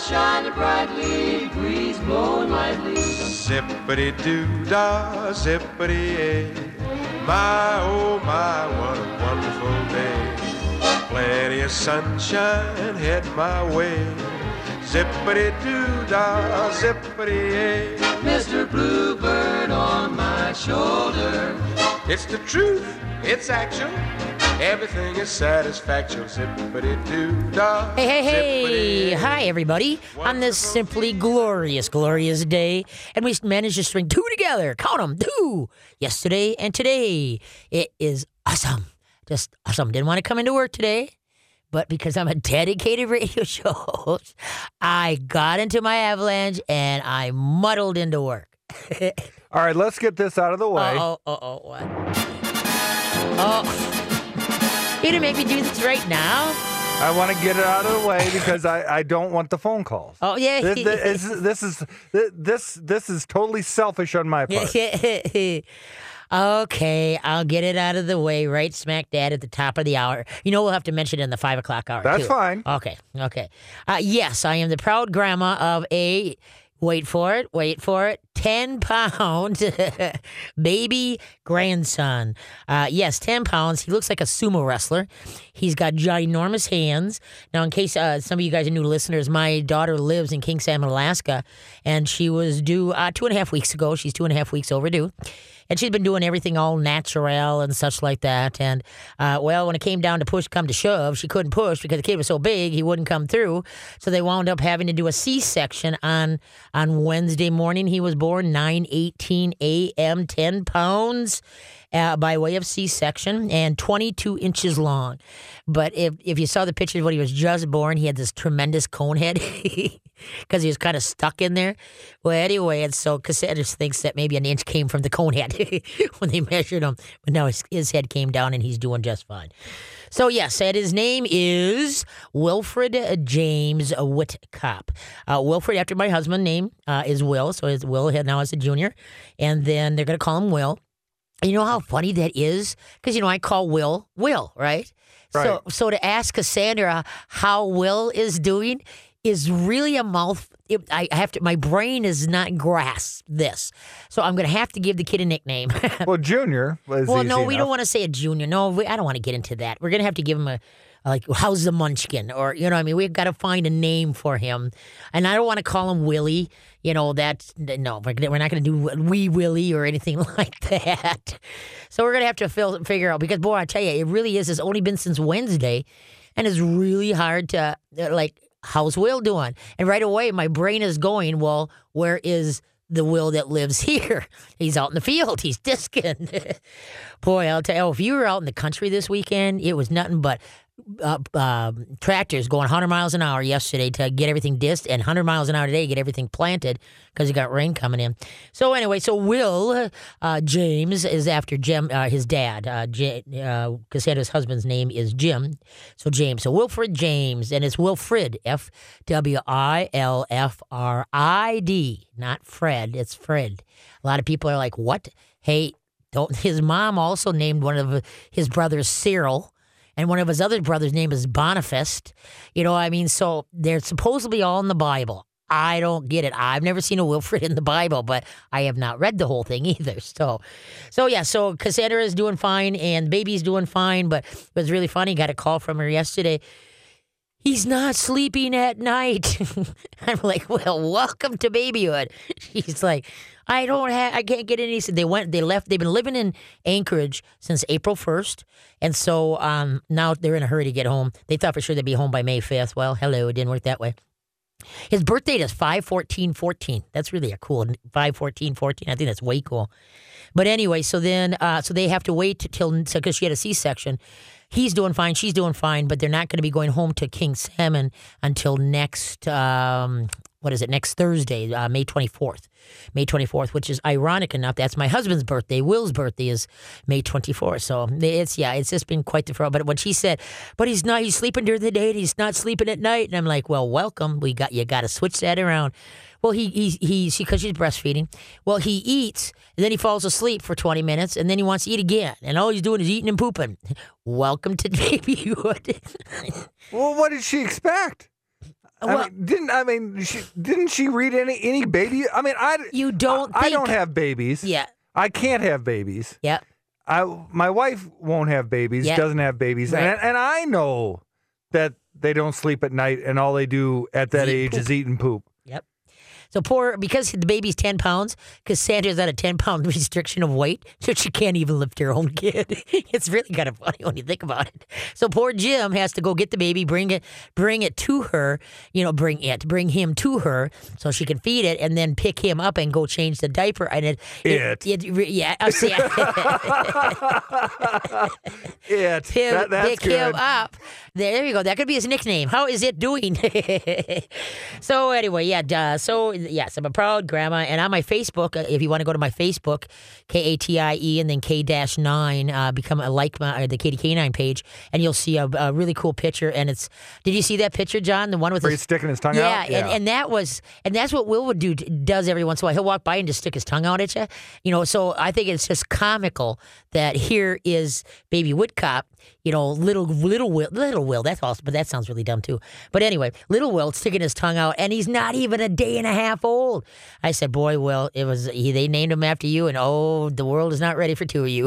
shining brightly, breeze blowing lightly. Zippity-doo-dah, zippity-yay. My, oh my, what a wonderful day. Plenty of sunshine head my way. Zippity-doo-dah, zippity-yay. Mr. Bluebird on my shoulder. It's the truth, it's actual. Everything is satisfaction. Zippity-doo-dah. Hey. Hi, everybody. On this simply glorious day. And we managed to string two together. Count them, two. Yesterday and today. It is awesome. Just awesome. Didn't want to come into work today. But because I'm a dedicated radio show host, I got into my avalanche and I muddled into work. All right, let's get this out of the way. What? Oh. You gonna make me do this right now? I want to get it out of the way because I don't want the phone calls. Oh yeah. This is totally selfish on my part. Okay, I'll get it out of the way right smack dab at the top of the hour. You know, we'll have to mention it in the 5 o'clock hour. That's too. fine. Okay. Yes, I am the proud grandma of a, wait for it, 10-pound baby grandson. Yes, 10 pounds. He looks like a sumo wrestler. He's got ginormous hands. Now, in case some of you guys are new listeners, my daughter lives in King Salmon, Alaska, and she was due 2.5 weeks ago. She's 2.5 weeks overdue. And she's been doing everything all natural and such like that. And, when it came down to come to shove, she couldn't push because the kid was so big, he wouldn't come through. So they wound up having to do a C-section on Wednesday morning. He was born 9:18 a.m., 10 pounds. By way of C-section and 22 inches long. But if you saw the pictures when he was just born, he had this tremendous cone head because he was kind of stuck in there. Well, anyway, and so Cassandra thinks that maybe an inch came from the cone head when they measured him. But now his head came down and he's doing just fine. So, yes, and his name is Wilfred James Whitcop. Wilfred, after my husband's name, is Will. So it's Will now as a junior. And then they're going to call him Will. You know how funny that is? Because, I call Will, right? Right. So to ask Cassandra how Will is doing is really a mouth. My brain is not grasp this. So I'm going to have to give the kid a nickname. Well, Junior was Well, easy no, we enough. don't want to say a junior. No, I don't want to get into that. We're going to have to give him how's the munchkin? Or, we've got to find a name for him. And I don't want to call him Willie. We're not going to do Wee Willie or anything like that. So we're going to have to figure out, because, boy, I tell you, it really is. It's only been since Wednesday, and it's really hard to, how's Will doing? And right away, my brain is going, well, where is the Will that lives here? He's out in the field. He's disking. Boy, I'll tell you, if you were out in the country this weekend, it was nothing but tractors going 100 miles an hour yesterday to get everything disked, and 100 miles an hour today to get everything planted because you got rain coming in. So anyway, Will James is after Jim, his dad. Cassandra's husband's name is Jim. So James. So Wilfred James, and it's Wilfrid, F-W-I-L-F-R-I-D, not Fred. It's Fred. A lot of people are like, what? Hey, don't. His mom also named one of his brothers Cyril. And one of his other brothers' name is Boniface. So they're supposedly all in the Bible. I don't get it. I've never seen a Wilfred in the Bible, but I have not read the whole thing either. So Cassandra is doing fine, and baby's doing fine, but it was really funny. Got a call from her yesterday. He's not sleeping at night. I'm like, well, welcome to babyhood. She's like, I can't get any. They left. They've been living in Anchorage since April 1st. And so now they're in a hurry to get home. They thought for sure they'd be home by May 5th. Well, hello, it didn't work that way. His birth date is 5/14/14. That's really a cool 5/14/14. I think that's way cool. But anyway, so then so they have to wait because she had a C-section. He's doing fine. She's doing fine, but they're not going to be going home to King Salmon until next Thursday, May 24th. May 24th, which is ironic enough. That's my husband's birthday. Will's birthday is May 24th. So it's just been quite the throw. But when she said, but he's sleeping during the day and he's not sleeping at night. And I'm like, well, welcome. You got to switch that around. Well, because she's breastfeeding. Well, he eats, and then he falls asleep for 20 minutes, and then he wants to eat again. And all he's doing is eating and pooping. Welcome to babyhood. Well, what did she expect? Well- didn't she read any baby? I mean, You don't I think- don't have babies. Yeah. I can't have babies. Yeah. My wife won't have babies, Yeah. doesn't have babies. Right. And I know that they don't sleep at night and all they do at that Eat age poop. is eat and poop. Yep. So because the baby's 10 pounds, because Sandra's at a 10-pound restriction of weight, so she can't even lift her own kid. It's really kind of funny when you think about it. So poor Jim has to go get the baby, bring it to her, bring him to her so she can feed it, and then pick him up and go change the diaper. And yeah, I'll see. That's Pick good. him up. There you go. That could be his nickname. How is it doing? So anyway, so yes, I'm a proud grandma. And on my Facebook, if you want to go to my Facebook, KATIE and then K-9, become the Katie K9 page, and you'll see a really cool picture. And did you see that picture, John? The one with Where he's sticking his tongue out? Yeah, and that's what Will does every once in a while. He'll walk by and just stick his tongue out at you. So I think it's just comical that here is baby Woodcop, little Will. That's awesome, but that sounds really dumb too. But anyway, little Will sticking his tongue out, and he's not even a day and a half old. I said, boy, Will, they named him after you, and the world is not ready for two of you.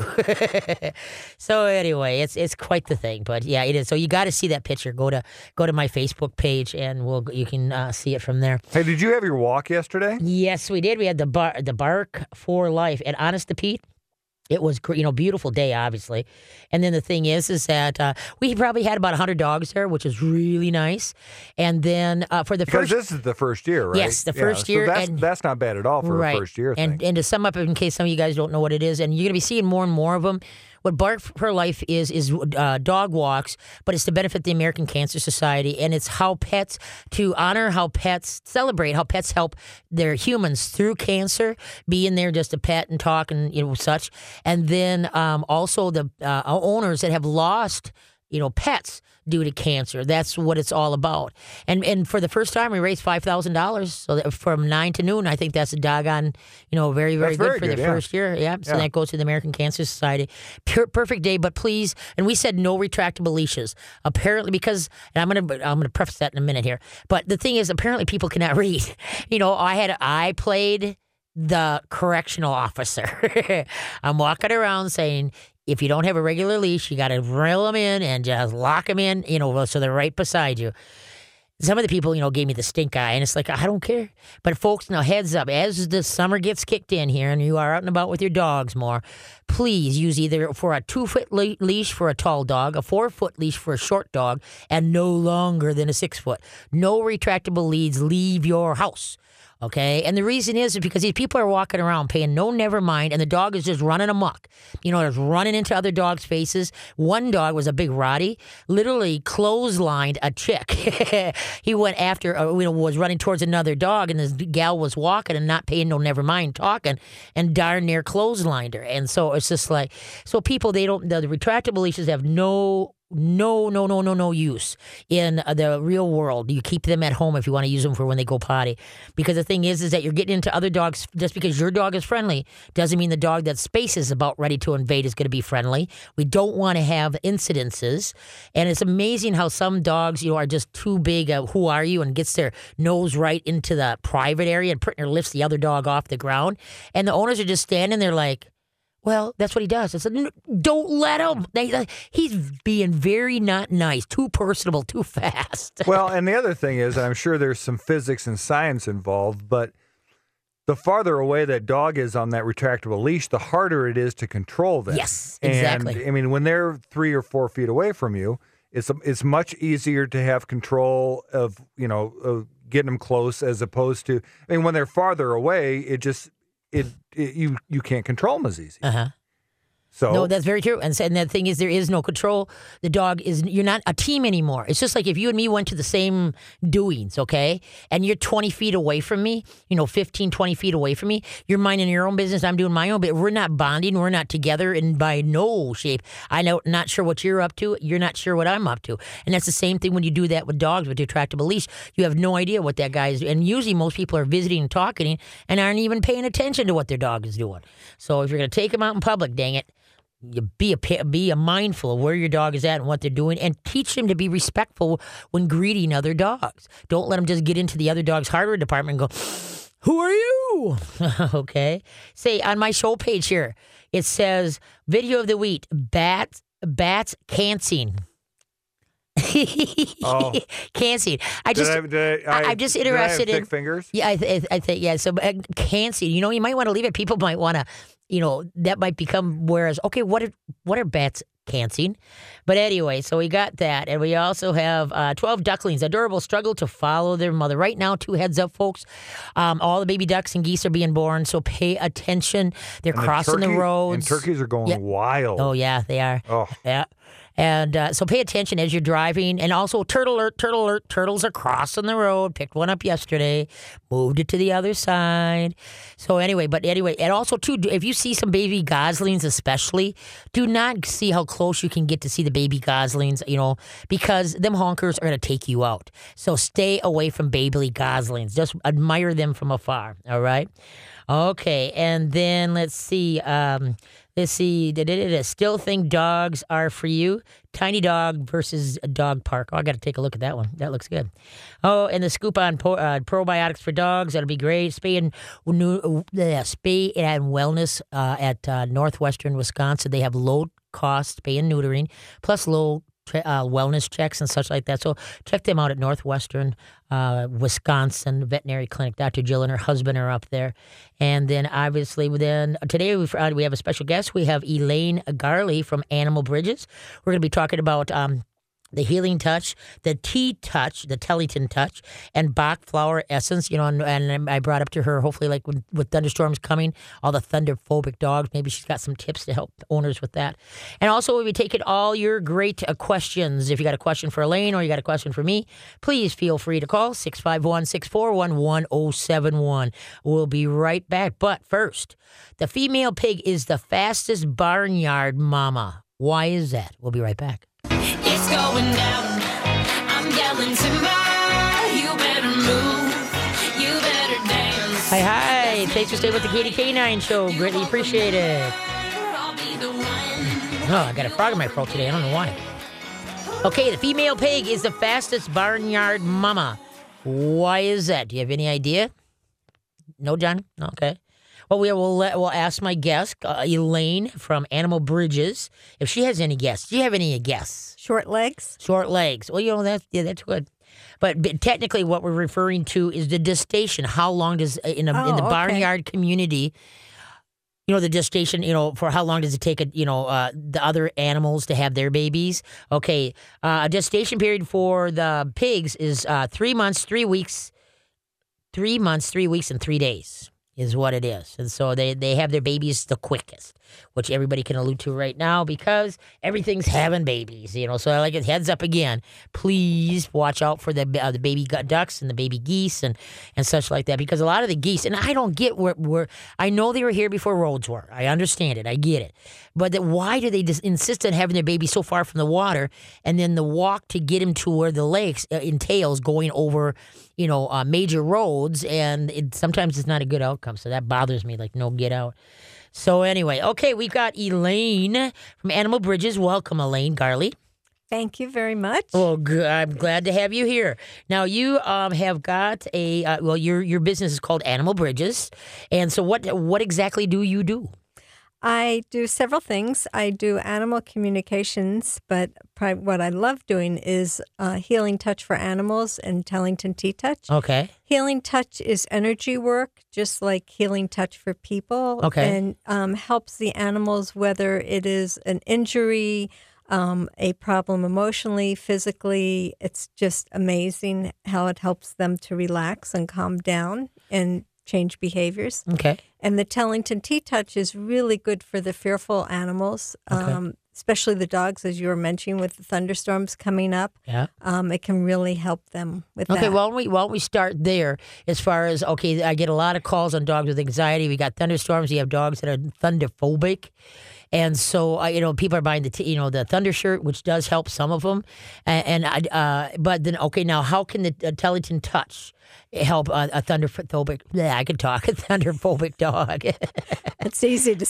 So anyway, it's quite the thing. But yeah, it is. So you got to see that picture. Go to my Facebook page, and you can see it from there. Hey, did you have your walk yesterday? Yes, we did. We had the Bark for Life. And honest to Pete, it was beautiful day, obviously. And then the thing is that we probably had about 100 dogs there, which is really nice. And then Because this is the first year, right? Yes, the first year. So that's not bad at all for a first year thing. And to sum up, in case some of you guys don't know what it is, and you're going to be seeing more and more of them. What Bark for Life is dog walks, but it's to benefit the American Cancer Society, and it's to honor how pets celebrate, how pets help their humans through cancer, being there just to pet and talk and such, and then also the owners that have lost pets due to cancer. That's what it's all about. And for the first time, we raised $5,000. So that from 9 to noon, I think that's a doggone, very, very good for the first year. Yeah. So that goes to the American Cancer Society. Perfect day, but please. And we said no retractable leashes. Apparently, because and I'm gonna preface that in a minute here. But the thing is, apparently, people cannot read. I played the correctional officer. I'm walking around saying, if you don't have a regular leash, you got to reel them in and just lock them in, so they're right beside you. Some of the people, gave me the stink eye, and it's like, I don't care. But folks, now heads up, as the summer gets kicked in here and you are out and about with your dogs more, please use either for a 2-foot leash for a tall dog, a 4-foot leash for a short dog, and no longer than a 6-foot. No retractable leads leave your house. Okay, and the reason is because these people are walking around paying no never mind, and the dog is just running amok. It's running into other dogs' faces. One dog was a big Rottie, literally clotheslined a chick. He went after, was running towards another dog, and this gal was walking and not paying no never mind, talking, and darn near clotheslined her. And so it's just like, so people, the retractable leashes have no use in the real world. You keep them at home if you want to use them for when they go potty. Because the thing is that you're getting into other dogs. Just because your dog is friendly doesn't mean the dog that space is about ready to invade is going to be friendly. We don't want to have incidences. And it's amazing how some dogs, are just too big. Who are you? And gets their nose right into the private area and lifts the other dog off the ground. And the owners are just standing there like, well, that's what he does. I said, don't let him. He's being very not nice, too personable, too fast. Well, and the other thing is, I'm sure there's some physics and science involved, but the farther away that dog is on that retractable leash, the harder it is to control them. Yes, exactly. And when they're 3 or 4 feet away from you, it's much easier to have control of getting them close as opposed to. When they're farther away, you can't control them as easy. So no, that's very true. And the thing is, there is no control. The dog you're not a team anymore. It's just like if you and me went to the same doings, okay? And you're 20 feet away from me, 15, 20 feet away from me. You're minding your own business. I'm doing my own, but we're not bonding. We're not together in by no shape. Not sure what you're up to. You're not sure what I'm up to. And that's the same thing when you do that with dogs with retractable leash. You have no idea what that guy is doing. And usually most people are visiting and talking and aren't even paying attention to what their dog is doing. So if you're going to take them out in public, dang it, You be a mindful of where your dog is at and what they're doing, and teach them to be respectful when greeting other dogs. Don't let them just get into the other dog's hardware department and go, "Who are you?" Okay. Say on my show page here, it says video of the week: bats cancing. Oh. Cancing. I'm just interested did I have in thick fingers. Yeah, I think yeah. So cancing, you might want to leave it. People might want to, that might become. Whereas, okay, what are bats cancing? But anyway, so we got that, and we also have 12 ducklings, adorable, struggle to follow their mother. Right now, 2 heads up, folks. All the baby ducks and geese are being born, so pay attention. They're crossing the roads. And turkeys are going wild. Oh yeah, they are. Oh yeah. And so pay attention as you're driving. And also, turtle alert, turtles are crossing the road. Picked one up yesterday, moved it to the other side. So anyway, and also, too, if you see some baby goslings especially, do not see how close you can get to see the baby goslings, because them honkers are going to take you out. So stay away from baby goslings. Just admire them from afar, all right? Okay, and then let's see. Still think dogs are for you. Tiny dog versus a dog park. Oh, I got to take a look at that one. That looks good. Oh, and the scoop on probiotics for dogs. That'll be great. Spay and wellness at Northwestern Wisconsin. They have low cost spay and neutering, plus low wellness checks and such like that. So check them out at Northwestern Wisconsin Veterinary Clinic. Dr. Jill and her husband are up there. And then obviously today we have a special guest. We have Elaine Garley from Animal Bridges. We're going to be talking about the Healing Touch, the T-Touch, the Tellyton Touch, and Bach Flower Essence, and I brought up to her, hopefully, like with thunderstorms coming, all the thunder-phobic dogs, maybe she's got some tips to help owners with that. And also, we'll be taking all your great questions. If you got a question for Elaine or you got a question for me, please feel free to call 651-641-1071. We'll be right back. But first, the female pig is the fastest barnyard mama. Why is that? We'll be right back. It's going down. I'm yelling timber. You better move. You better dance. Hi. Thanks for staying with the Katie K9 Show. Greatly appreciate it. I'll be the one. Oh, I got a frog in my throat today. I don't know why. Okay, the female pig is the fastest barnyard mama. Why is that? Do you have any idea? No, John? Okay. Well, we'll ask my guest, Elaine from Animal Bridges, if she has any guests. Do you have any guests? Short legs. Short legs. Well, that's good. But technically, what we're referring to is the gestation. How long does in the barnyard community, the gestation, for how long does it take the other animals to have their babies? Okay, a gestation period for the pigs is 3 months, 3 weeks, 3 months, 3 weeks, and 3 days. Is what it is. And so they have their babies the quickest, which everybody can allude to right now because everything's having babies, So I like it. Heads up again. Please watch out for the baby ducks and the baby geese and such like that, because a lot of the geese, and I don't get where I know they were here before roads were. I understand it. I get it. But why do they just insist on having their baby so far from the water, and then the walk to get them to where the lakes entails going over, major roads, and sometimes it's not a good outcome. So that bothers me, like no get out. So anyway, okay, we've got Elaine from Animal Bridges. Welcome, Elaine Garley. Thank you very much. Well, I'm glad to have you here. Now, you have got your business is called Animal Bridges. And so what exactly do you do? I do several things. I do animal communications, but what I love doing is Healing Touch for animals and Tellington T-Touch. Okay. Healing Touch is energy work, just like Healing Touch for people. Okay. And helps the animals, whether it is an injury, a problem emotionally, physically. It's just amazing how it helps them to relax and calm down and change behaviors. Okay. And the Tellington T-Touch is really good for the fearful animals, especially the dogs, as you were mentioning, with the thunderstorms coming up. Yeah. It can really help them with that. Okay, why don't we start there as far as, I get a lot of calls on dogs with anxiety. We got thunderstorms. You have dogs that are thunderphobic. And so, people are buying the Thunder shirt, which does help some of them. But then, okay, now how can the Tellington Touch help a thunderphobic? I can talk. A thunderphobic dog. It's easy to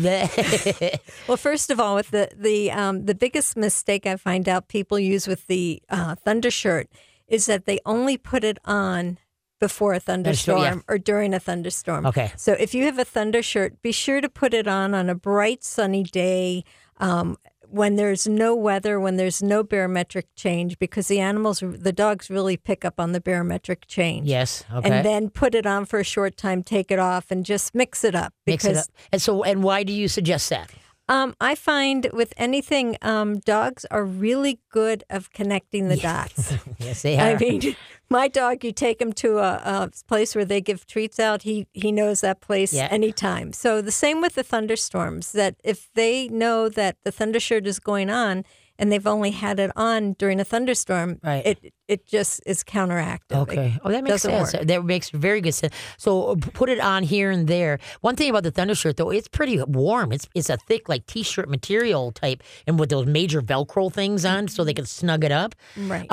say. Well, first of all, with the biggest mistake I find out people use with the Thunder shirt is that they only put it on before a thunderstorm or during a thunderstorm. Okay. So if you have a Thunder shirt, be sure to put it on a bright, sunny day when there's no weather, when there's no barometric change, because the dogs really pick up on the barometric change. Yes. Okay. And then put it on for a short time, take it off, and just mix it up. Mix it up. And why do you suggest that? I find with anything, dogs are really good of connecting the dots. Yes, they are. I mean, my dog, you take him to a place where they give treats out, he knows that place anytime. So the same with the thunderstorms, that if they know that the thunder shirt is going on and they've only had it on during a thunderstorm, it just is counteractive. Okay. That makes sense. That makes very good sense. So put it on here and there. One thing about the Thunder shirt, though, it's pretty warm. It's a thick, like T-shirt material type, and with those major Velcro things on, so they can snug it up. Right.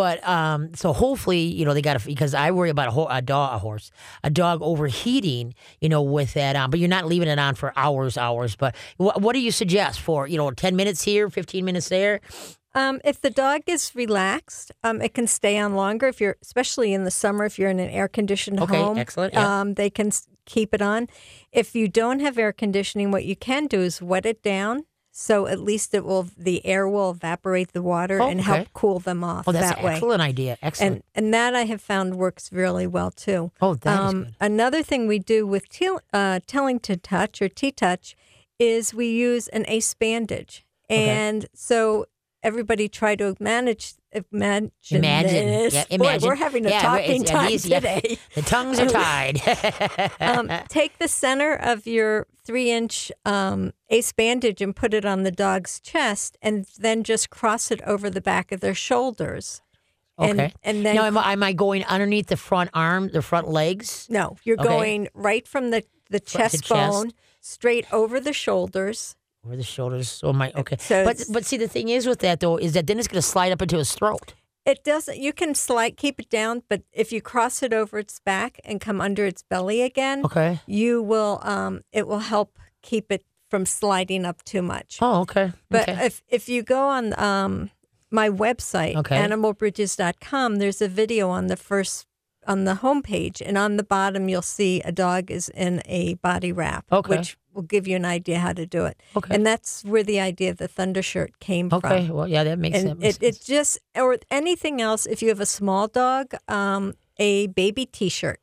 So hopefully, they got to, because I worry about a dog overheating, with that on. But you're not leaving it on for hours. But what do you suggest for 10 minutes here, 15 minutes there? If the dog is relaxed, it can stay on longer. Especially in the summer, if you're in an air-conditioned home, okay, excellent. Yeah. They can keep it on. If you don't have air conditioning, what you can do is wet it down, so at least the air will evaporate the water and help cool them off. That's that an way. Excellent idea. Excellent. And that I have found works really well too. That is good. Another thing we do with Tellington Touch or T-Touch is we use an ace bandage, and so. Everybody try to imagine this. Yeah, imagine. Boy, we're having a talking time today. The tongues are tied. Take the center of your 3-inch ace bandage and put it on the dog's chest, and then just cross it over the back of their shoulders. Okay. And then now, am I going underneath the front arm, the front legs? No, you're going right from the chest bone straight over the shoulders. Over the shoulders. Oh my. Okay. So but see, the thing is with that though is that then it's going to slide up into his throat. It doesn't. You can keep it down, but if you cross it over its back and come under its belly again, you will. It will help keep it from sliding up too much. Oh, okay. But if you go on my website, animalbridges.com, there's a video on the homepage, and on the bottom you'll see a dog is in a body wrap, which will give you an idea how to do it. Okay. And that's where the idea of the Thunder shirt came from. Okay, well, yeah, that makes sense. It just, or anything else, if you have a small dog, a baby T-shirt.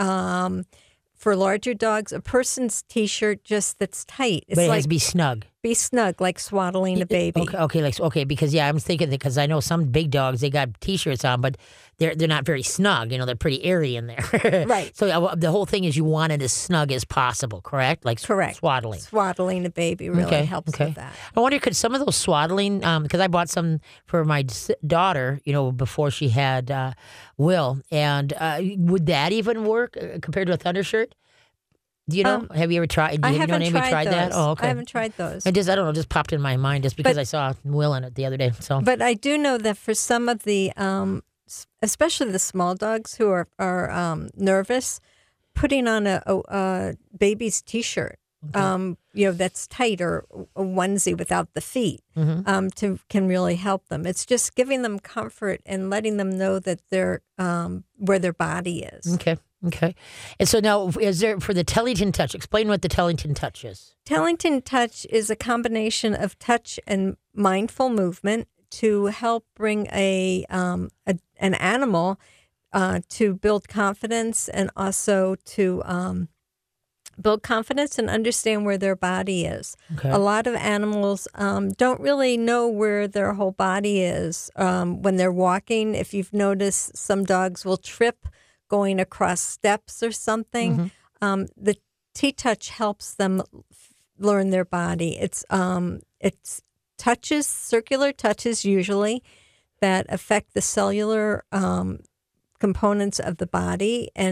For larger dogs, a person's T-shirt just that's tight. But it has to be snug. Be snug, like swaddling a baby. Okay, because I'm thinking that because I know some big dogs, they got T-shirts on, but they're not very snug. They're pretty airy in there. Right. So the whole thing is you want it as snug as possible, correct? Like swaddling. Swaddling a baby really helps with that. I wonder, could some of those swaddling, because I bought some for my daughter, before she had Will, and would that even work compared to a Thunder shirt? Do you know? Have you ever tried? I haven't tried those. That? Oh, okay. I haven't tried those. I don't know. Just popped in my mind just because I saw Will in it the other day. So, but I do know that for some of the, especially the small dogs who are nervous, putting on a baby's T-shirt, that's tight, or a onesie without the feet, can really help them. It's just giving them comfort and letting them know that they're where their body is. Okay. And so now, is there, for the Tellington Touch, explain what the Tellington Touch is. Tellington Touch is a combination of touch and mindful movement to help bring an animal to build confidence, and also to build confidence and understand where their body is. Okay. A lot of animals don't really know where their whole body is when they're walking. If you've noticed, some dogs will trip going across steps or something. The T-Touch helps them learn their body. It's touches, circular touches usually, that affect the cellular components of the body, and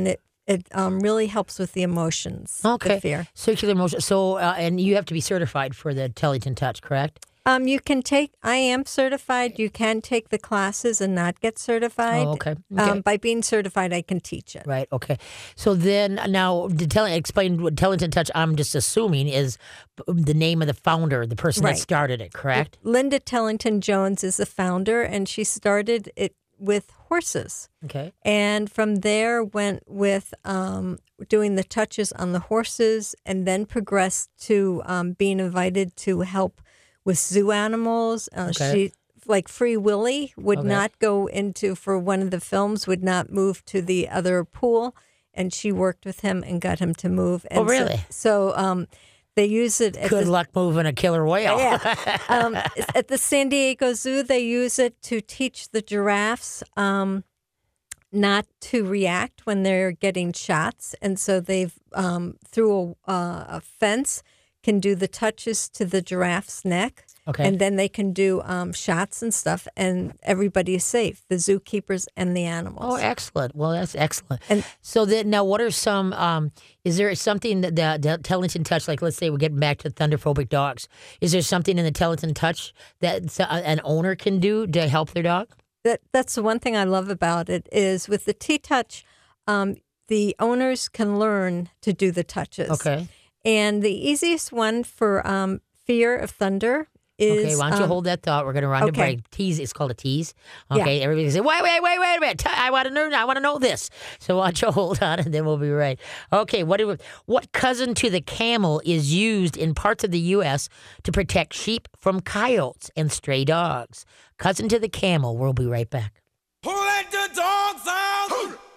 it really helps with the emotions, Okay. the fear. Circular motion. So, and you have to be certified for the Tellington Touch, correct? You can I am certified. You can take the classes and not get certified. Oh, okay. Okay. By being certified, I can teach it. Right. Okay. So then, now, explain what Tellington Touch. I'm just assuming is the name of the founder, the person Right. that started it. Correct. Linda Tellington Jones is the founder, and she started it with horses. Okay. And from there went with doing the touches on the horses, and then progressed to being invited to help with zoo animals. Okay. She, like Free Willy, would Okay. not go into, for one of the films, would not move to the other pool, and she worked with him and got him to move. And Oh, really? So they use it at Good the, luck moving a killer whale. yeah. At the San Diego Zoo, they use it to teach the giraffes not to react when they're getting shots. And so they've, through a fence, can do the touches to the giraffe's neck. Okay. And then they can do shots and stuff, and everybody is safe, the zookeepers and the animals. Oh, excellent. Well, that's excellent. And- So then, now, what are some? Is there something that the Tellington Touch, like let's say we're getting back to thunderphobic dogs, is there something in the Tellington Touch that an owner can do to help their dog? That's the one thing I love about it is with the T-Touch, the owners can learn to do the touches. Okay. And the easiest one for fear of thunder is... Okay, why don't you hold that thought? We're going to run to okay. break. Tease, it's called a tease. Okay, everybody say, wait a minute. I want to know this. So why don't you hold on, and then we'll be right. Okay, what cousin to the camel is used in parts of the U.S. to protect sheep from coyotes and stray dogs? Cousin to the camel. We'll be right back. Who let the dogs out?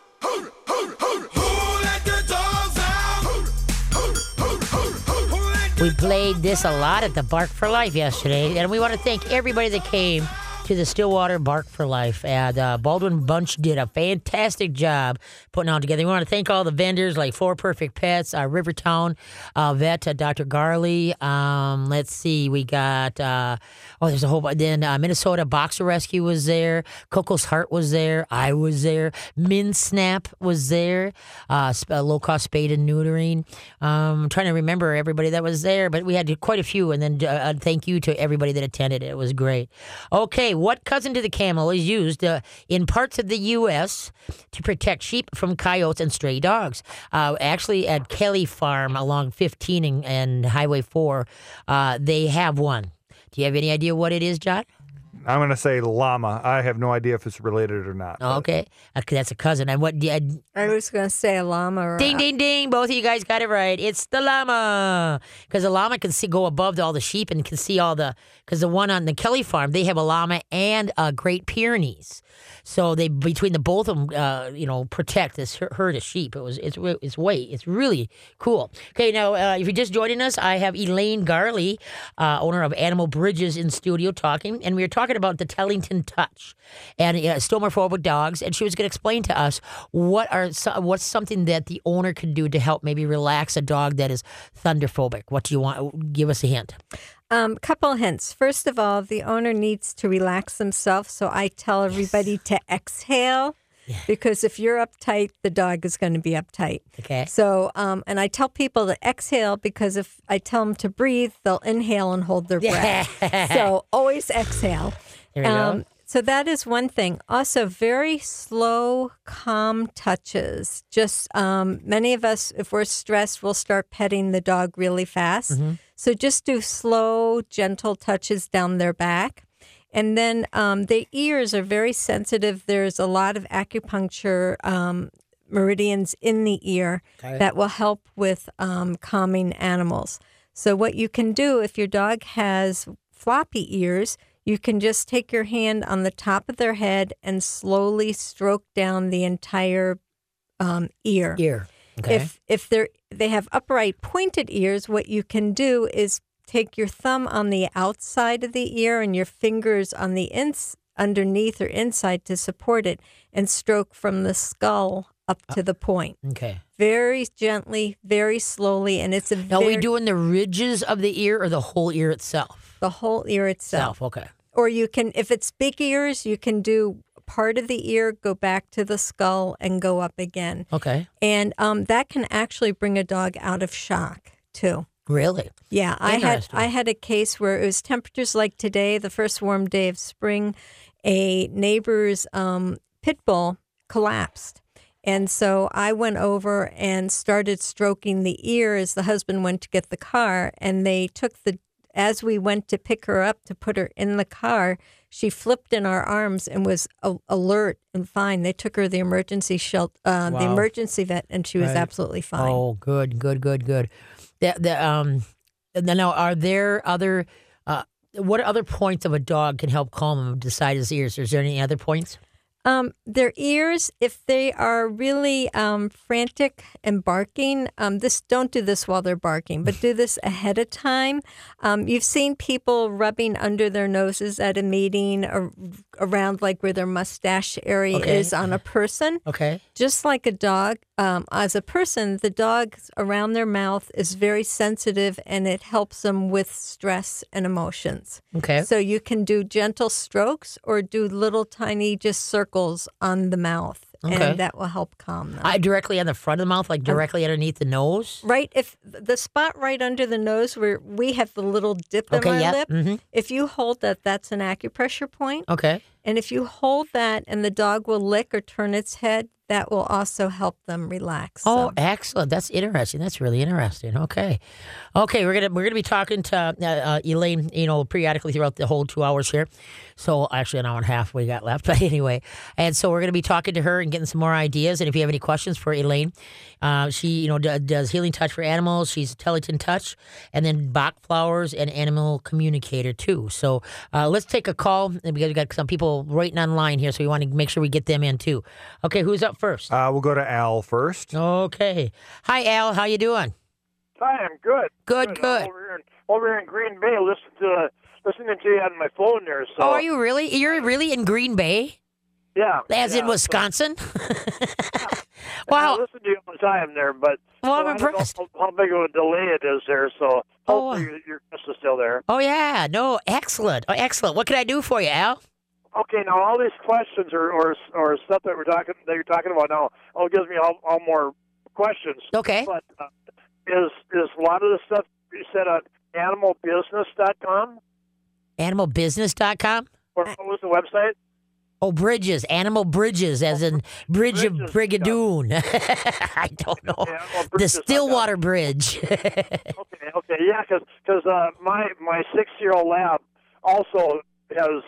Who let the dogs out? We played this a lot at the Bark for Life yesterday, and we want to thank everybody that came to the Stillwater Bark for Life. And Baldwin Bunch did a fantastic job putting it all together. We want to thank all the vendors like For Perfect Pets, Rivertown vet, Dr. Garley. Let's see, we got, there's a whole bunch. Then Minnesota Boxer Rescue was there. Coco's Heart was there. I was there. Min Snap was there. Low-cost spade and neutering. I'm trying to remember everybody that was there, but we had quite a few. And then thank you to everybody that attended. It was great. Okay, what cousin to the camel is used in parts of the U.S. to protect sheep from coyotes and stray dogs? Actually, at Kelly Farm along 15 and Highway 4, they have one. Do you have any idea what it is, John? I'm going to say llama. I have no idea if it's related or not. but- Okay, that's a cousin. And what? I was going to say a llama. Or Ding, ding, ding. Both of you guys got it right. It's the llama. Because the llama can go above all the sheep and can see all the... Because the one on the Kelly Farm, they have a llama and a Great Pyrenees. So they, between the both of them, protect this herd of sheep. It's really cool. Okay, now, if you're just joining us, I have Elaine Garley, owner of Animal Bridges, in studio talking. And we were talking about the Tellington Touch and stomophobic dogs. And she was going to explain to us what's something that the owner can do to help maybe relax a dog that is thunderphobic. What do you want? Give us a hint. Couple hints. First of all, the owner needs to relax himself. So I tell everybody to exhale, because if you're uptight, the dog is going to be uptight. Okay. So, and I tell people to exhale because if I tell them to breathe, they'll inhale and hold their breath. So always exhale. There we go. So that is one thing. Also, very slow, calm touches. Just many of us, if we're stressed, we'll start petting the dog really fast. Mm-hmm. So just do slow, gentle touches down their back. And then the ears are very sensitive. There's a lot of acupuncture meridians in the ear that will help with calming animals. So what you can do if your dog has floppy ears, you can just take your hand on the top of their head and slowly stroke down the entire ear. Okay. If they have upright pointed ears, what you can do is take your thumb on the outside of the ear and your fingers on the underneath or inside to support it, and stroke from the skull up to the point. Okay. Very gently, very slowly, and it's a Now, are we doing the ridges of the ear or the whole ear itself? the whole ear itself. Okay. Or you can, if it's big ears, you can do part of the ear, go back to the skull, and go up again. Okay. And that can actually bring a dog out of shock too. Really? Yeah, Interesting. I had a case where it was temperatures like today, the first warm day of spring. A neighbor's pit bull collapsed. And so I went over and started stroking the ear as the husband went to get the car. And they took as we went to pick her up to put her in the car, she flipped in our arms and was alert and fine. They took her to the emergency shelter, the emergency vet, and she was absolutely fine. Oh, good. Now, are there other, what other points of a dog can help calm him beside his ears? Is there any other points? Their ears, if they are really frantic and barking, don't do this while they're barking, but do this ahead of time. You've seen people rubbing under their noses at a meeting or around like where their mustache area is on a person. Okay. Just like a dog, as a person, the dog around their mouth is very sensitive and it helps them with stress and emotions. Okay. So you can do gentle strokes or do little tiny just circles on the mouth, and that will help calm them. Directly on the front of the mouth, like directly underneath the nose? Right, if the spot right under the nose where we have the little dip in our lip, if you hold that, that's an acupressure point. Okay. And if you hold that and the dog will lick or turn its head, that will also help them relax. Oh, So, excellent! That's interesting. That's really interesting. Okay, we're gonna be talking to Elaine, periodically throughout the whole 2 hours here. So actually, an hour and a half we got left, but anyway, and so we're gonna be talking to her and getting some more ideas. And if you have any questions for Elaine, she does Healing Touch for animals. She's Tellyton Touch, and then Bach Flowers and Animal Communicator too. So let's take a call. And we got some people waiting online here, so we want to make sure we get them in too. Okay, who's up first? We'll go to Al first. Okay. Hi, Al. How you doing? Hi, I'm good. Good. I'm over here in Green Bay, listening to you on my phone there. So. Oh, are you really? You're really in Green Bay? Yeah. As in Wisconsin? Wow. Wow. I listen to you all the time there, but Well, I'm I don't know impressed. how big of a delay it is there. So hopefully your guest is still there. Oh, yeah. No, excellent. Oh, excellent. What can I do for you, Al? Okay, now all these questions or stuff that you're talking about now, it gives me all more questions. Okay. But is a lot of the stuff you said on animalbusiness.com? Animalbusiness.com? Or what was the website? Oh, Bridges. Animal Bridges, as in Bridge of Bridges, Brigadoon. I don't know. Yeah, The Bridges, Stillwater Bridge. Okay, yeah, because my 6-year-old lab also has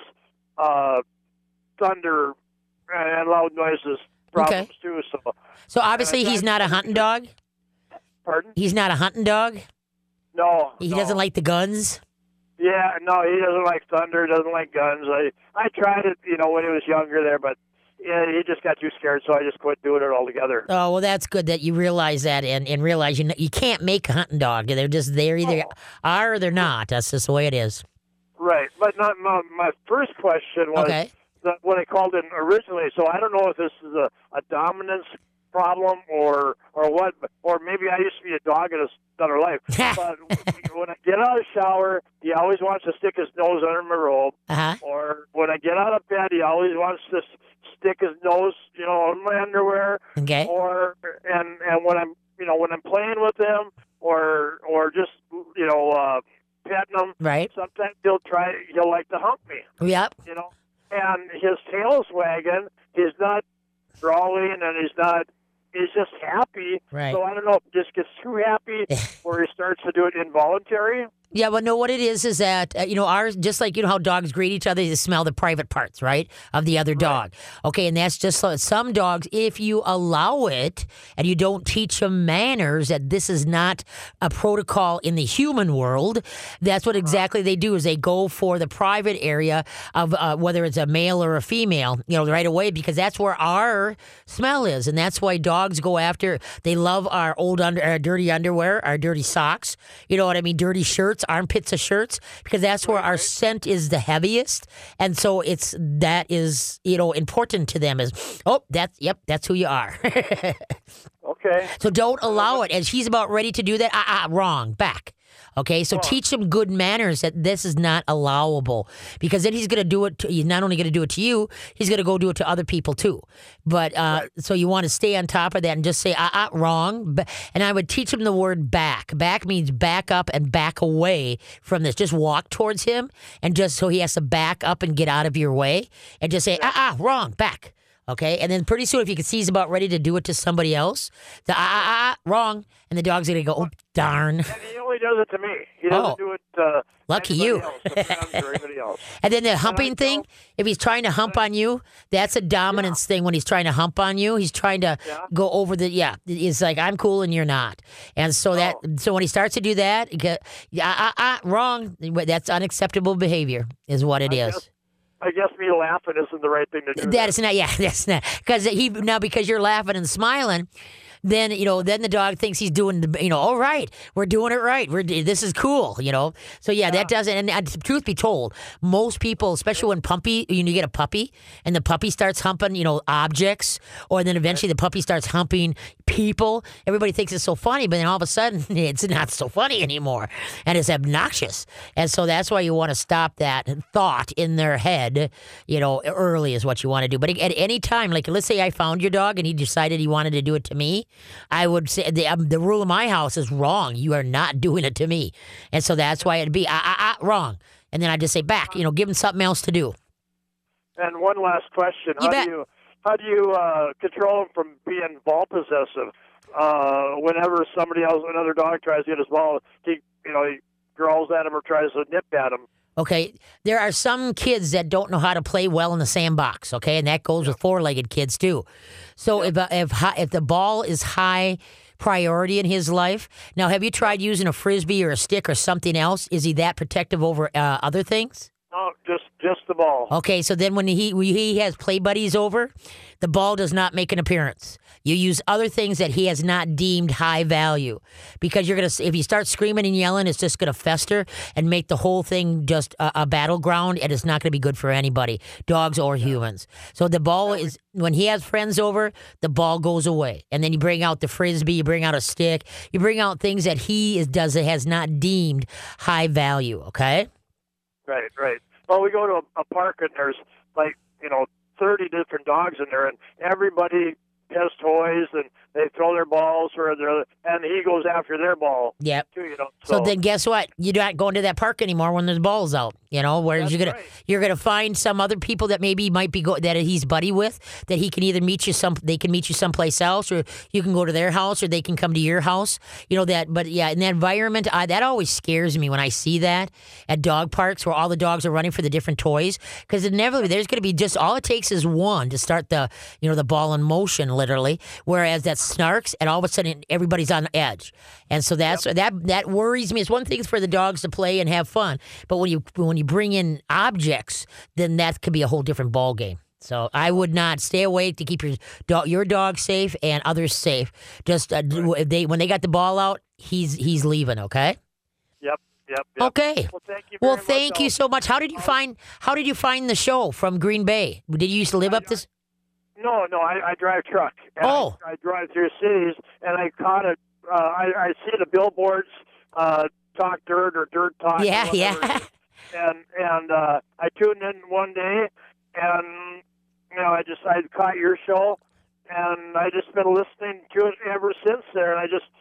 thunder and loud noises problems too. So obviously he's not a hunting dog? Pardon? He's not a hunting dog? No. He doesn't like the guns? Yeah, no, he doesn't like thunder, doesn't like guns. I tried it, when he was younger there, but yeah, he just got too scared, so I just quit doing it altogether. Oh, well, that's good that you realize that and realize you can't make a hunting dog. They're either are or they're not. That's just the way it is. Right, but my first question was what I called it originally. So I don't know if this is a dominance problem or what, or maybe I used to be a dog in another life. But when I get out of the shower, he always wants to stick his nose under my robe. Or when I get out of bed, he always wants to stick his nose, on my underwear. Okay. Or and when I'm playing with him or just petting him. Right. Sometimes he'll like to hump me. Yep. And his tail's wagging. He's not drawing, and he's just happy. Right. So I don't know if he just gets too happy or he starts to do it involuntary. Yeah, well, no, what it is that, ours, just like, how dogs greet each other, they smell the private parts, right, of the other dog. Okay, and that's just some dogs, if you allow it and you don't teach them manners, that this is not a protocol in the human world, that's what exactly they do is they go for the private area of whether it's a male or a female, right away, because that's where our smell is. And that's why dogs go after, they love our dirty underwear, our dirty socks, you know what I mean, dirty shirts, armpits of shirts, because that's where our scent is the heaviest, and so that is important to them. Is that's who you are. Okay. So don't allow it. As he's about ready to do that, wrong, back. Okay, so teach him good manners that this is not allowable, because then he's going to do it. He's not only going to do it to you, he's going to go do it to other people too. But so you want to stay on top of that and just say, wrong. And I would teach him the word back. Back means back up and back away from this. Just walk towards him, and just so he has to back up and get out of your way, and just say, wrong, back. Okay, and then pretty soon, if you can see he's about ready to do it to somebody else, the wrong, and the dog's gonna go, oh darn. And he only does it to me. He doesn't do it to lucky anybody you. else, to friends or anybody else. And then the humping thing, if he's trying to hump on you, that's a dominance thing. When he's trying to hump on you, he's trying to go over it's like, I'm cool and you're not. And so so when he starts to do that, wrong, that's unacceptable behavior is what it is. I guess me laughing isn't the right thing to do. That's not, because you're laughing and smiling, then the dog thinks he's doing all right, we're doing it right, this is cool, So that doesn't. And truth be told, most people, especially when you get a puppy, and the puppy starts humping objects, or then eventually the puppy starts humping people. Everybody thinks it's so funny, but then all of a sudden it's not so funny anymore, and it's obnoxious. And so that's why you want to stop that thought in their head, early is what you want to do. But at any time, like let's say I found your dog and he decided he wanted to do it to me, I would say the rule of my house is wrong. You are not doing it to me. And so that's why it'd be wrong. And then I just say back, give him something else to do. And one last question. How do you control him from being ball possessive? Whenever another dog tries to get his ball, he growls at him or tries to nip at him. Okay, there are some kids that don't know how to play well in the sandbox, okay? And that goes with four-legged kids, too. So if the ball is high priority in his life, now have you tried using a Frisbee or a stick or something else? Is he that protective over other things? No, just the ball. Okay, so then when he has play buddies over, the ball does not make an appearance. You use other things that he has not deemed high value, because if you start screaming and yelling, it's just gonna fester and make the whole thing just a battleground, and it's not gonna be good for anybody, dogs or humans. So the ball is, when he has friends over, the ball goes away, and then you bring out the Frisbee, you bring out a stick, you bring out things that he has not deemed high value. Okay. Right. Well, we go to a park and there's 30 different dogs in there, and everybody has toys and they throw their balls and he goes after their ball. Yep. Too, So then guess what? You're not going to that park anymore when there's balls out. Whereas you're gonna find some other people that maybe might be that he's buddy with, that he can either they can meet you someplace else, or you can go to their house, or they can come to your house. But in that environment, that always scares me when I see that at dog parks where all the dogs are running for the different toys, because inevitably there's going to be just all it takes is one to start the ball in motion, literally. Whereas that snarks, and all of a sudden everybody's on edge, and so that worries me. It's one thing for the dogs to play and have fun, but when you bring in objects, then that could be a whole different ball game. So I would not stay awake to keep your dog safe and others safe. Just when they got the ball out, he's leaving. Okay. Yep. Okay. Well, thank you so much. How did you find the show from Green Bay? Did you used to live up this? No, I drive truck. And I drive through cities, and I caught it. I see the billboards, Talk Dirt or Dirt Talk. Yeah. And I tuned in one day, and I caught your show, and I just been listening to it ever since there. And I just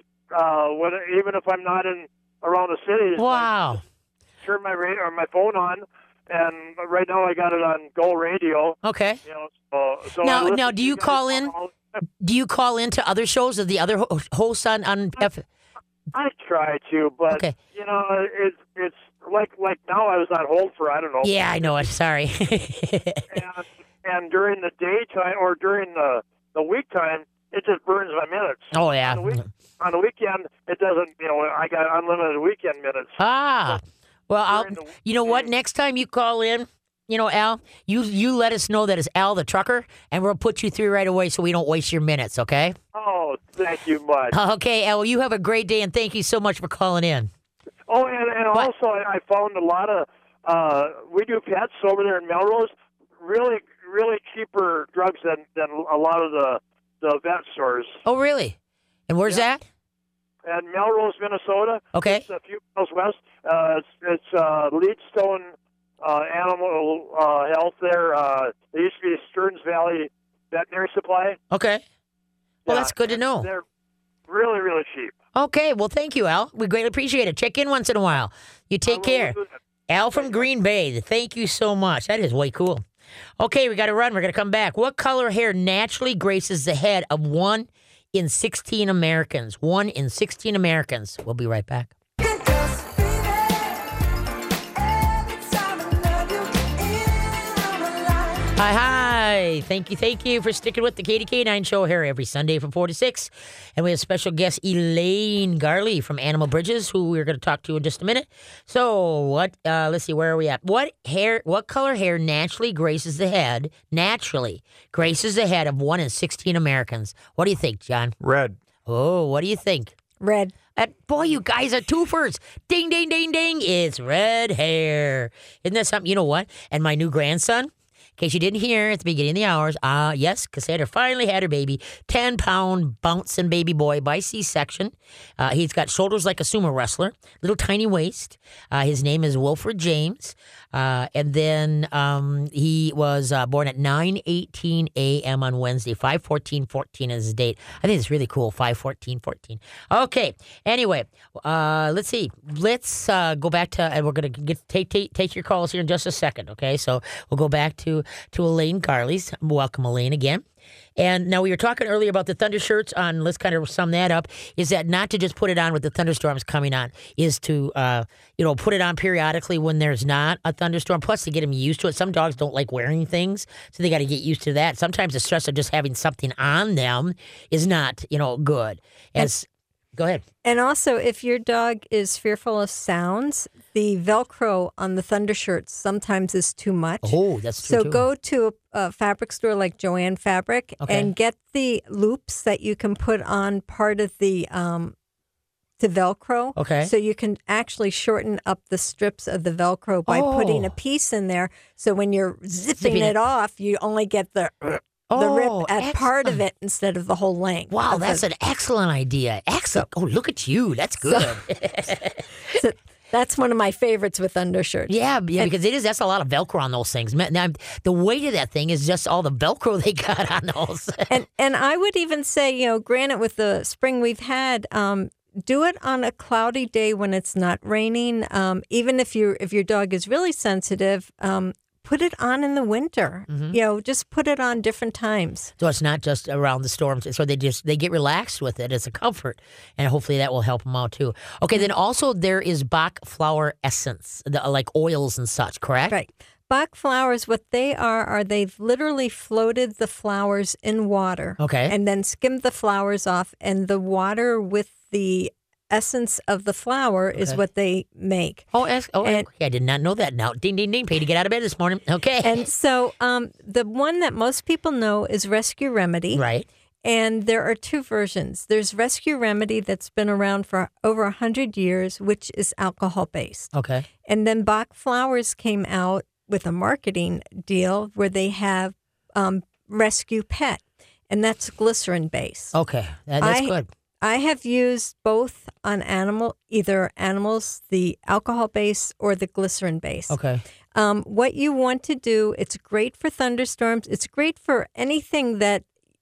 even if I'm not around the cities, wow, I turn my radio or my phone on. And right now I got it on Go Radio. Okay. So now, do you call in? Do you call into other shows of the other hosts on F? I try to, but okay. It's like now I was on hold for I don't know. Yeah, I know it. Sorry. and during the daytime or during the week time, it just burns my minutes. Oh yeah. On the weekend, it doesn't. I got unlimited weekend minutes. Ah. So, well, what? Next time you call in, Al, you let us know that it's Al the trucker, and we'll put you through right away so we don't waste your minutes, okay? Oh, thank you much. Okay, Al, you have a great day, and thank you so much for calling in. Oh, and also I found a lot of, we do pets over there in Melrose, really, really cheaper drugs than a lot of the vet stores. Oh, really? And where's that? in Melrose, Minnesota. Okay. It's a few miles west. It's Leadstone Animal Health there. They used to be Stearns Valley Veterinary Supply. Okay. Well, Yeah, that's good to know. They're really, really cheap. Okay. Well, thank you, Al. We greatly appreciate it. Check in once in a while. You take care. Al from Green Bay. Thank you so much. That is way cool. Okay, we got to run. We're going to come back. What color hair naturally graces the head of 1 in 16 Americans? 1 in 16 Americans. We'll be right back. Hi. Thank you for sticking with the KDK9 show here every Sunday from 4 to 6. And we have special guest Elaine Garley from Animal Bridges, who we're going to talk to in just a minute. So let's see, where are we at? What color hair naturally graces the head of 1 in 16 Americans? What do you think, John? Red. Oh, what do you think? Red. Boy, you guys are twofers. Ding, ding, ding, ding. It's red hair. Isn't that something? You know what? And my new grandson, in case you didn't hear at the beginning of the hours, yes, Cassandra finally had her baby, 10-pound bouncing baby boy by C-section. He's got shoulders like a sumo wrestler, little tiny waist. His name is Wilfred James. And then he was born at 9:18 a.m. on Wednesday, 5/14/14 is his date. I think it's really cool, 5/14/14. Okay, anyway, let's see. Let's go back to, and we're going to take your calls here in just a second, okay? So we'll go back to Elaine Garley's. Welcome, Elaine, again. And now we were talking earlier about the thunder shirts on, let's kind of sum that up, is that not to just put it on with the thunderstorms coming on, is to, put it on periodically when there's not a thunderstorm, plus to get them used to it. Some dogs don't like wearing things, so they got to get used to that. Sometimes the stress of just having something on them is not, good. Go ahead. And also, if your dog is fearful of sounds, the Velcro on the thunder shirts sometimes is too much. Oh, that's true. So too. go to a fabric store like Joanne Fabric and get the loops that you can put on part of the Velcro. Okay. So you can actually shorten up the strips of the Velcro by putting a piece in there. So when you're zipping it off, you only get the rip at part of it instead of the whole length. Wow, that's an excellent idea. Excellent. Oh, look at you. That's good. So that's one of my favorites with undershirts. Yeah, because that's a lot of Velcro on those things. Now, the weight of that thing is just all the Velcro they got on those. and I would even say, granted, with the spring we've had, do it on a cloudy day when it's not raining. Even if your dog is really sensitive, put it on in the winter. Mm-hmm. Just put it on different times. So it's not just around the storms. So they get relaxed with it. It's a comfort, and hopefully that will help them out too. Okay, then also there is Bach flower essence, like oils and such. Correct? Right. Bach flowers, what they are they've literally floated the flowers in water. Okay. And then skimmed the flowers off, and the water with the essence of the flower is what they make. I did not know that. Now, ding, ding, ding, pay to get out of bed this morning. Okay. And so the one that most people know is Rescue Remedy. Right. And there are two versions. There's Rescue Remedy that's been around for over 100 years, which is alcohol-based. Okay. And then Bach Flowers came out with a marketing deal where they have Rescue Pet, and that's glycerin-based. Okay. That's good. I have used both on either animals, the alcohol-based or the glycerin-based. Okay. What you want to do, it's great for thunderstorms. It's great for anything that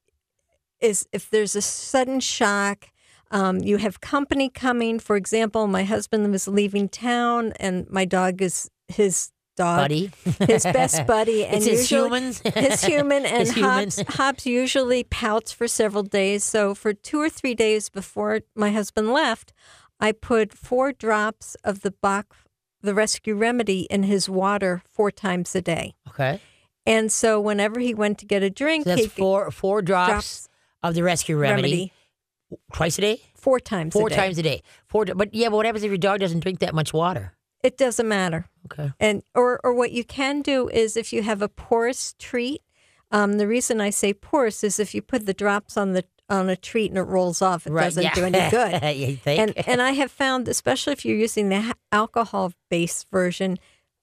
is, if there's a sudden shock, you have company coming. For example, my husband was leaving town and my dog is his dog. Buddy. His best buddy. And it's his humans. His human. And his Hobbs usually pouts for several days. So for 2 or 3 days before my husband left, I put 4 drops of the Rescue Remedy in his water 4 times a day. Okay. And so whenever he went to get a drink, so that's four drops of the Rescue Remedy. Twice a day? 4 times a day. 4 times a day. But what happens if your dog doesn't drink that much water? It doesn't matter. Okay. And or what you can do is if you have a porous treat, the reason I say porous is if you put the drops on a treat and it rolls off, it doesn't do any good. You think? And I have found, especially if you're using the alcohol-based version,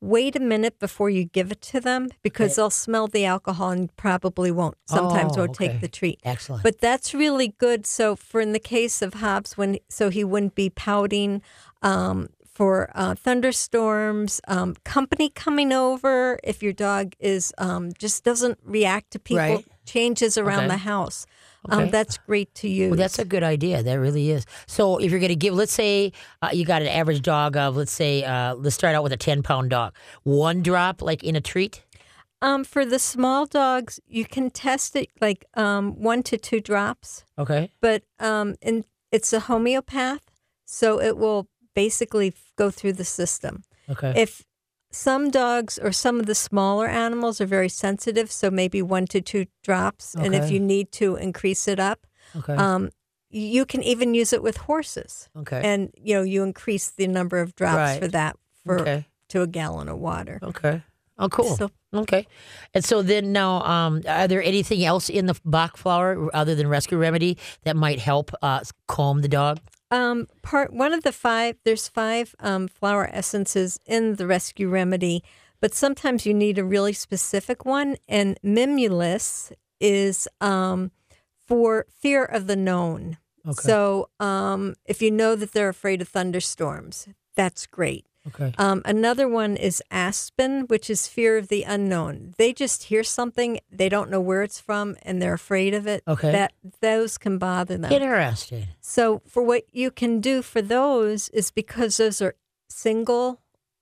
wait a minute before you give it to them because they'll smell the alcohol and probably won't. Sometimes won't take the treat. Excellent. But that's really good. So for in the case of Hobbs, so he wouldn't be pouting for thunderstorms, company coming over, if your dog is just doesn't react to people, changes around the house. That's great to use. Well, that's a good idea. That really is. So if you're going to give, let's say you got an average dog of, let's start out with a 10-pound dog. 1 drop, like in a treat? For the small dogs, you can test it like 1 to 2 drops. Okay. But it's a homeopath, so it will basically go through the system. Okay. If some dogs or some of the smaller animals are very sensitive, so maybe 1 to 2 drops. And if you need to increase it up, you can even use it with horses. Okay. And, you increase the number of drops for that to a gallon of water. Okay. Oh, cool. So, okay. And so then now, are there anything else in the Bach flower other than Rescue Remedy that might help calm the dog? One of the 5, there's 5 flower essences in the Rescue Remedy, but sometimes you need a really specific one. And Mimulus is for fear of the known. Okay. So if you know that they're afraid of thunderstorms, that's great. Okay. Another one is Aspen, which is fear of the unknown. They just hear something, they don't know where it's from, and they're afraid of it. Okay. Those can bother them. Interesting. So for what you can do for those is because those are single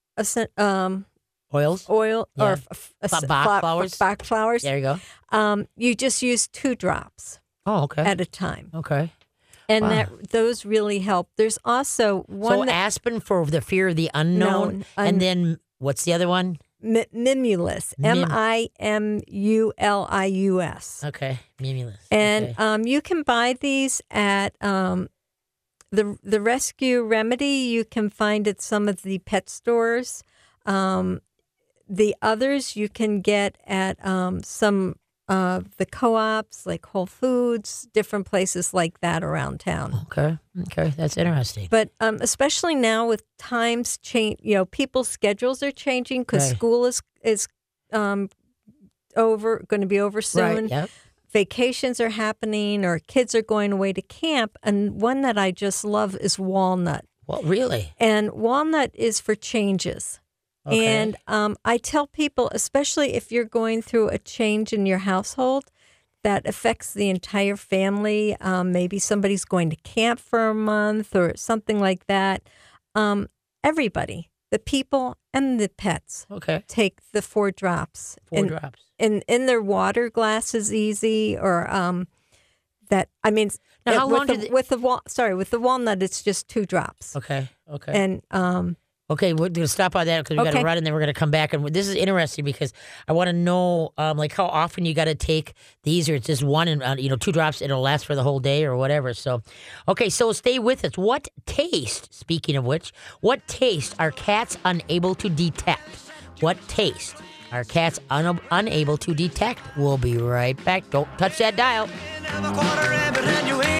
oils, or Bach flowers. Bach flowers. There you go. You just use 2 drops. Oh, okay. At a time. Okay. And those really help. There's also one. So aspen for the fear of the unknown, and then what's the other one? Mimulus. Mimulus. Okay, Mimulus. And you can buy these at the Rescue Remedy. You can find at some of the pet stores. The others you can get at some. The co-ops like Whole Foods, different places like that around town. Okay, that's interesting. But especially now with times change, people's schedules are changing because school is going to be over soon. Right. Yep. Vacations are happening, or kids are going away to camp. And one that I just love is walnut. Well, really? And walnut is for changes. Okay. And I tell people, especially if you're going through a change in your household that affects the entire family, maybe somebody's going to camp for a month or something like that, everybody, the people and the pets, take the 4 drops. 4 drops. In their water glass is easy, or that, I mean, now, how long with the walnut, it's just 2 drops. Okay. And okay, we're going to stop on that because we got to run, and then we're going to come back. And this is interesting because I want to know, like, how often you got to take these, or it's just 1 and 2 drops, and it'll last for the whole day or whatever. So, okay, so stay with us. What taste? Speaking of which, what taste are cats unable to detect? What taste are cats unable to detect? We'll be right back. Don't touch that dial.